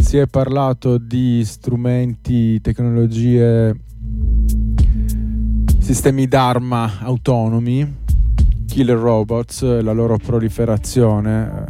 Si è parlato di strumenti, tecnologie, sistemi d'arma autonomi, killer robots, la loro proliferazione.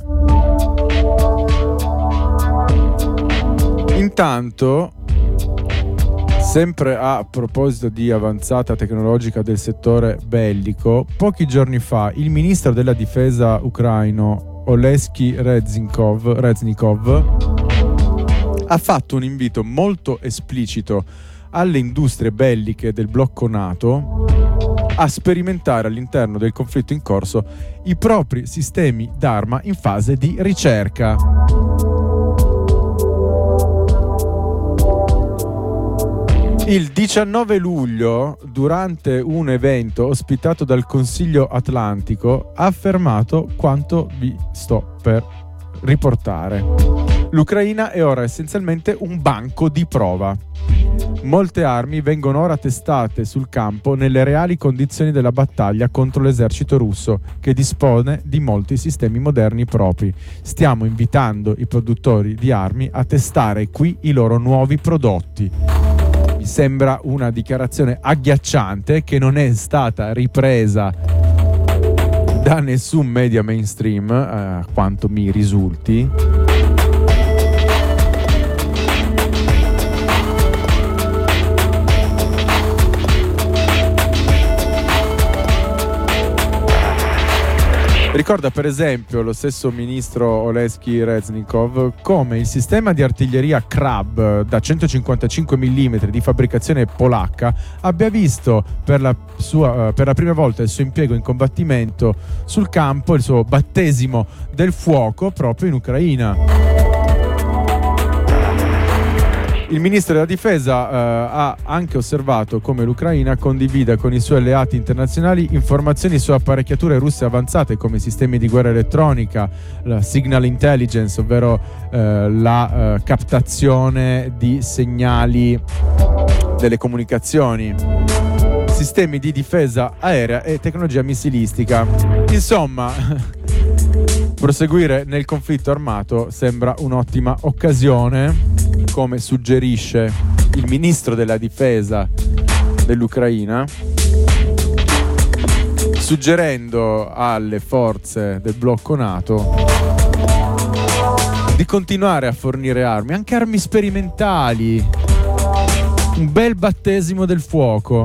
Intanto, sempre a proposito di avanzata tecnologica del settore bellico, pochi giorni fa il ministro della difesa ucraino Oleksij Reznikov ha fatto un invito molto esplicito alle industrie belliche del blocco NATO a sperimentare all'interno del conflitto in corso i propri sistemi d'arma in fase di ricerca. Il 19 luglio, durante un evento ospitato dal Consiglio Atlantico, ha affermato quanto vi sto per riportare. L'Ucraina è ora essenzialmente un banco di prova. Molte armi vengono ora testate sul campo nelle reali condizioni della battaglia contro l'esercito russo, che dispone di molti sistemi moderni propri. Stiamo invitando i produttori di armi a testare qui i loro nuovi prodotti. Mi sembra una dichiarazione agghiacciante che non è stata ripresa da nessun media mainstream, a quanto mi risulti. Ricorda per esempio lo stesso ministro Oleksij Reznikov come il sistema di artiglieria Krab da 155 mm di fabbricazione polacca abbia visto per la prima volta il suo impiego in combattimento sul campo, il suo battesimo del fuoco proprio in Ucraina. Il ministro della difesa ha anche osservato come l'Ucraina condivida con i suoi alleati internazionali informazioni su apparecchiature russe avanzate come sistemi di guerra elettronica, la signal intelligence, ovvero la captazione di segnali delle comunicazioni, sistemi di difesa aerea e tecnologia missilistica. Insomma, proseguire nel conflitto armato sembra un'ottima occasione, come suggerisce il ministro della difesa dell'Ucraina, suggerendo alle forze del blocco NATO di continuare a fornire armi, anche armi sperimentali, un bel battesimo del fuoco.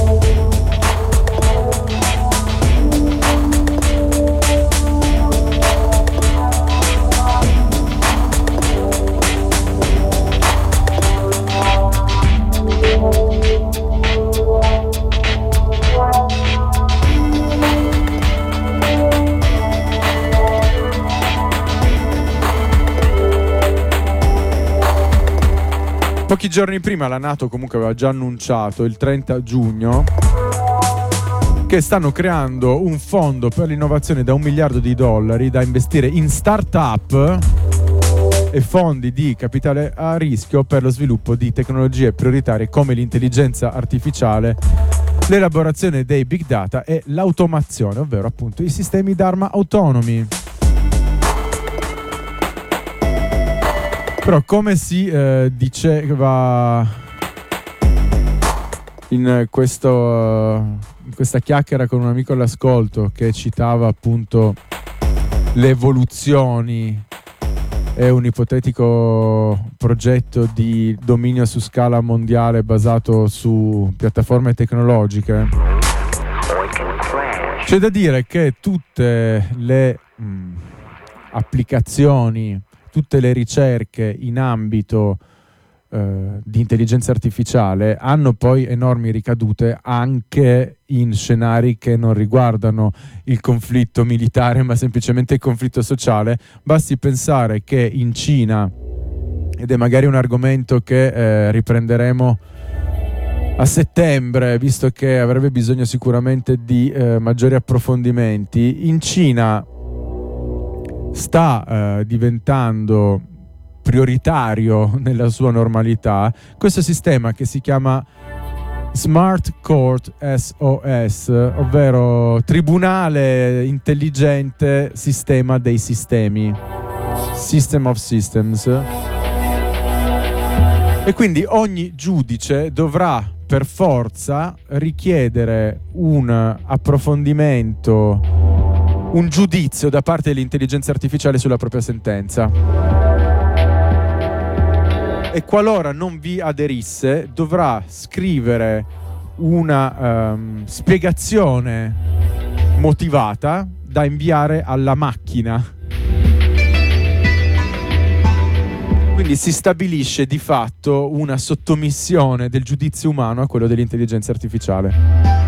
Pochi giorni prima la NATO comunque aveva già annunciato, il 30 giugno, che stanno creando un fondo per l'innovazione da $1 miliardo da investire in start-up e fondi di capitale a rischio per lo sviluppo di tecnologie prioritarie come l'intelligenza artificiale, l'elaborazione dei big data e l'automazione, ovvero appunto i sistemi d'arma autonomi. Però come si diceva in questa chiacchiera con un amico all'ascolto che citava appunto le evoluzioni e un ipotetico progetto di dominio su scala mondiale basato su piattaforme tecnologiche, c'è da dire che tutte le applicazioni, tutte le ricerche in ambito di intelligenza artificiale hanno poi enormi ricadute anche in scenari che non riguardano il conflitto militare ma semplicemente il conflitto sociale. Basti pensare che in Cina, ed è magari un argomento che riprenderemo a settembre, visto che avrebbe bisogno sicuramente di maggiori approfondimenti, in Cina sta diventando prioritario nella sua normalità questo sistema che si chiama Smart Court SOS, ovvero Tribunale Intelligente Sistema dei Sistemi, System of Systems, E quindi ogni giudice dovrà per forza richiedere un approfondimento, un giudizio da parte dell'intelligenza artificiale sulla propria sentenza. E qualora non vi aderisse, dovrà scrivere una spiegazione motivata da inviare alla macchina. Quindi si stabilisce di fatto una sottomissione del giudizio umano a quello dell'intelligenza artificiale.